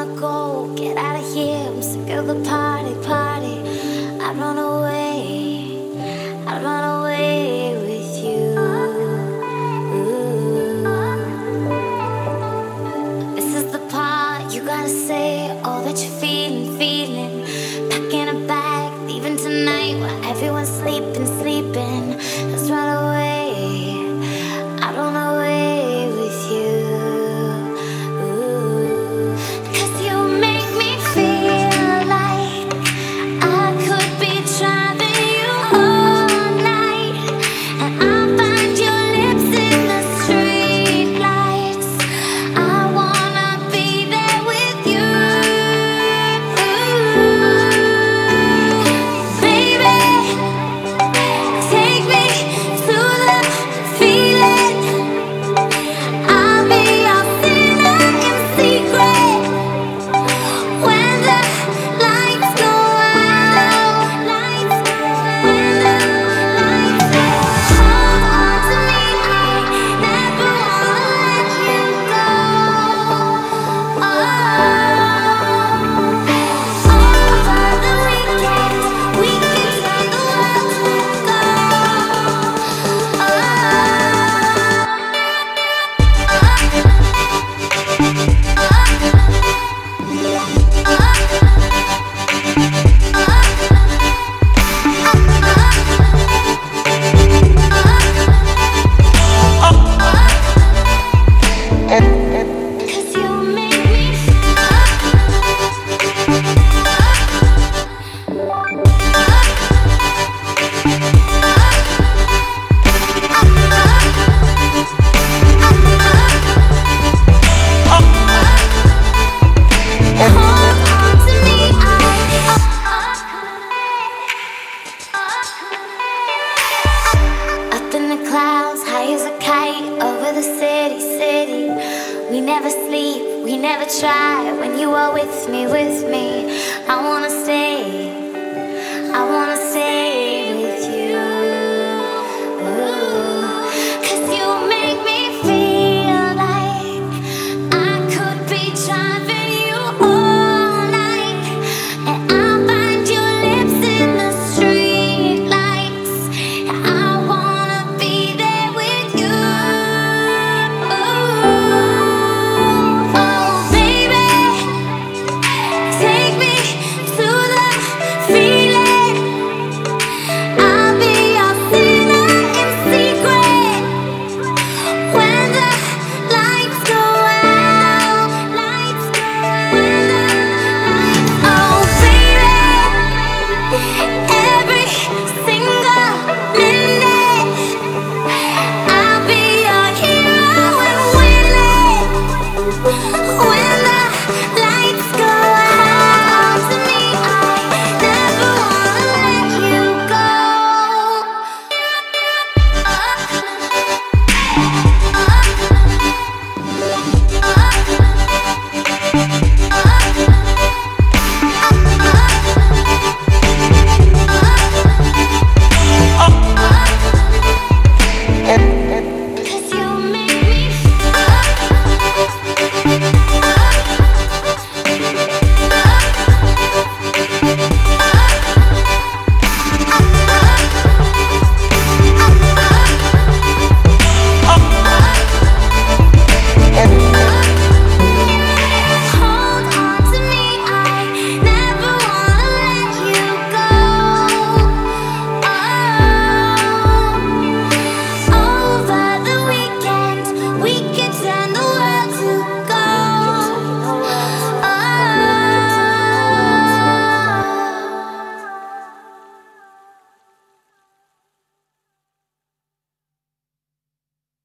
wanna go, get out of here. I'm sick of the party, party. I'd run away, I'd run away with you. This is the part you gotta say all that you're feeling, feeling. Packing a bag, leaving tonight while everyone's sleeping, sleeping. Let's run away, I'd run away with you. Clouds, high as a kite, over the city, city. We never sleep, we never try. When you are with me, I wanna stay, I wanna stay.